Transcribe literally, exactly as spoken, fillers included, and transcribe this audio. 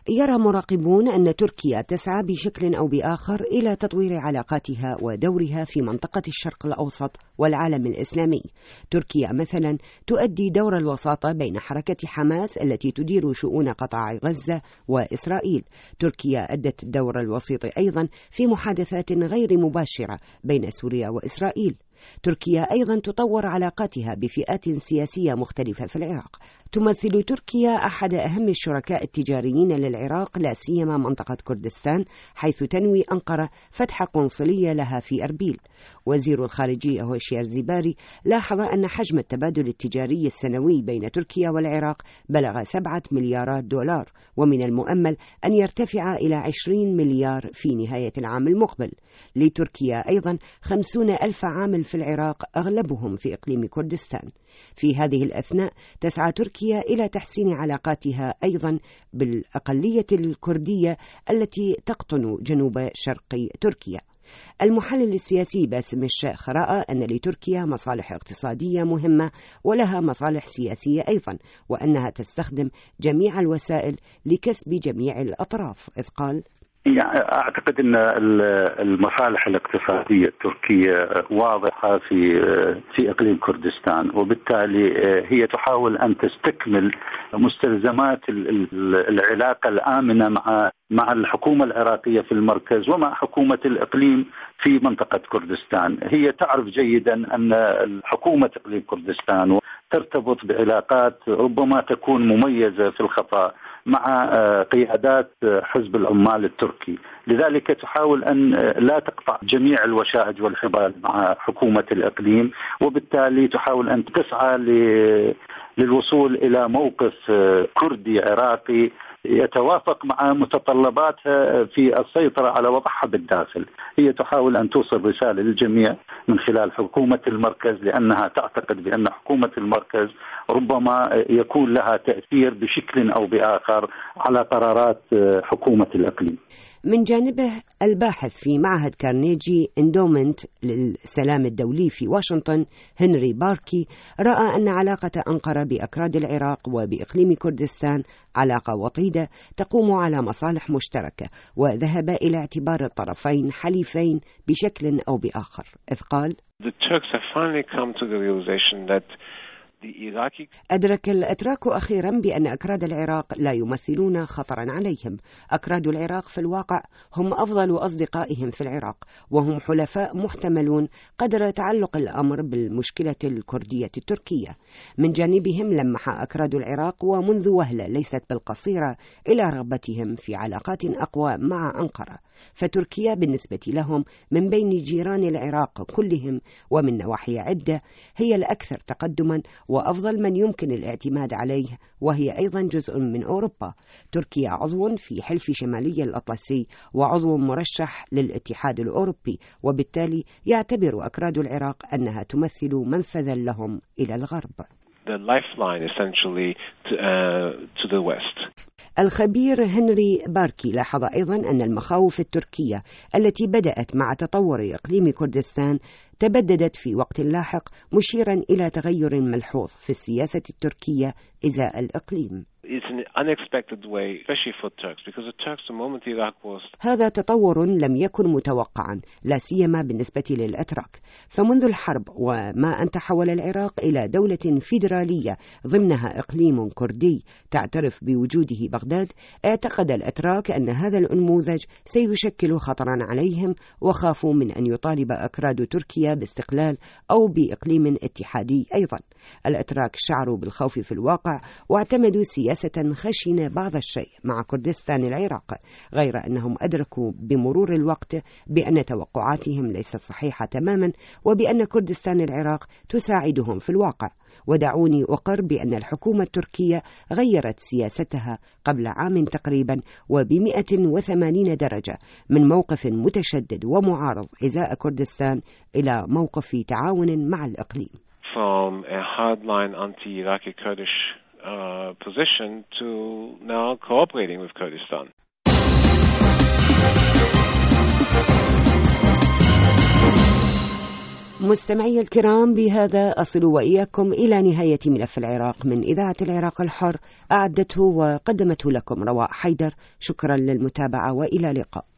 يرى مراقبون أن تركيا تسعى بشكل أو بآخر إلى تطوير علاقاتها ودورها في منطقة الشرق الأوسط والعالم الإسلامي. تركيا مثلا تؤدي دور الوساطة بين حركة حماس التي تدير شؤون قطاع غزة وإسرائيل. تركيا أدت الدور الوسيط أيضا في محادثات غير مباشرة بين سوريا وإسرائيل. تركيا أيضا تطور علاقاتها بفئات سياسية مختلفة في العراق. تمثل تركيا أحد أهم الشركاء التجاريين للعراق، لا سيما منطقة كردستان، حيث تنوي أنقرة فتح قنصلية لها في أربيل. وزير الخارجية هوشيار زيباري لاحظ أن حجم التبادل التجاري السنوي بين تركيا والعراق بلغ سبعة مليارات دولار، ومن المؤمل أن يرتفع إلى عشرين مليار في نهاية العام المقبل. لتركيا أيضا خمسون ألف عامل في العراق، أغلبهم في إقليم كردستان. في هذه الأثناء تسعى تركيا إلى تحسين علاقاتها أيضا بالأقلية الكردية التي تقطن جنوب شرق تركيا. المحلل السياسي باسم الشيخ رأى أن لتركيا مصالح اقتصادية مهمة ولها مصالح سياسية أيضا، وأنها تستخدم جميع الوسائل لكسب جميع الأطراف، إذ قال: يعني أعتقد أن المصالح الاقتصادية التركية واضحة في في إقليم كردستان، وبالتالي هي تحاول أن تستكمل مستلزمات العلاقة الآمنة مع مع الحكومة العراقية في المركز ومع حكومة الإقليم في منطقة كردستان. هي تعرف جيدا أن حكومة إقليم كردستان ترتبط بعلاقات ربما تكون مميزة في الخفاء مع قيادات حزب العمال التركي، لذلك تحاول أن لا تقطع جميع الوشائج والحبال مع حكومة الإقليم، وبالتالي تحاول أن تسعى للوصول إلى موقف كردي عراقي يتوافق مع متطلباتها في السيطرة على وضعها بالداخل. هي تحاول أن توصل رسالة للجميع من خلال حكومة المركز، لأنها تعتقد بأن حكومة المركز ربما يكون لها تأثير بشكل أو بآخر على قرارات حكومة الإقليم. من جانبه الباحث في معهد كارنيجي اندومنت للسلام الدولي في واشنطن هنري باركي رأى أن علاقة أنقرة بأكراد العراق وبإقليم كردستان علاقة وطيدة تقوم على مصالح مشتركة، وذهب إلى اعتبار الطرفين حليفين بشكل أو بآخر، إذ قال: The Turks have finally come to the realization that أدرك الأتراك أخيرا بأن أكراد العراق لا يمثلون خطرا عليهم. أكراد العراق في الواقع هم أفضل أصدقائهم في العراق، وهم حلفاء محتملون قدر تعلق الأمر بالمشكلة الكردية التركية. من جانبهم لمح أكراد العراق ومنذ وهلة ليست بالقصيرة إلى رغبتهم في علاقات أقوى مع أنقرة، فتركيا بالنسبة لهم من بين جيران العراق كلهم ومن نواحي عدة هي الأكثر تقدما وأفضل من يمكن الاعتماد عليه، وهي أيضا جزء من أوروبا. تركيا عضو في حلف شمالي الأطلسي وعضو مرشح للاتحاد الأوروبي، وبالتالي يعتبر أكراد العراق أنها تمثل منفذا لهم إلى الغرب. The lifeline essentially to, uh, to the west. الخبير هنري باركي لاحظ أيضا أن المخاوف التركية التي بدأت مع تطور إقليم كردستان تبددت في وقت لاحق، مشيرا إلى تغير ملحوظ في السياسة التركية إزاء الإقليم. It's an unexpected way, especially for Turks, because the Turks, the moment Iraq was... هذا تطور لم يكن متوقعا، لا سيما بالنسبة للأتراك. فمنذ الحرب وما أن تحول العراق إلى دولة فيدرالية ضمنها إقليم كردي تعترف بوجوده بغداد، اعتقد الأتراك أن هذا النموذج سيشكل خطرا عليهم، وخافوا من أن يطالب أكراد تركيا باستقلال أو بإقليم اتحادي أيضا. الأتراك شعروا بالخوف في الواقع واعتمدوا سياسة خشنة بعض الشيء مع كردستان العراق، غير أنهم أدركوا بمرور الوقت بأن توقعاتهم ليست صحيحة تماما، وبأن كردستان العراق تساعدهم في الواقع. ودعوني أقر بأن الحكومة التركية غيرت سياستها قبل عام تقريبا وبمئة وثمانين درجة، من موقف متشدد ومعارض إزاء كردستان إلى موقف تعاون مع الإقليم. From a hardline anti-Iraqi Kurdish uh, position to now cooperating with Kurdistan. مستمعي الكرام، بهذا أصل وإياكم إلى نهاية ملف العراق من إذاعة العراق الحر، أعدته وقدمته لكم رواء حيدر. شكرا للمتابعة وإلى اللقاء.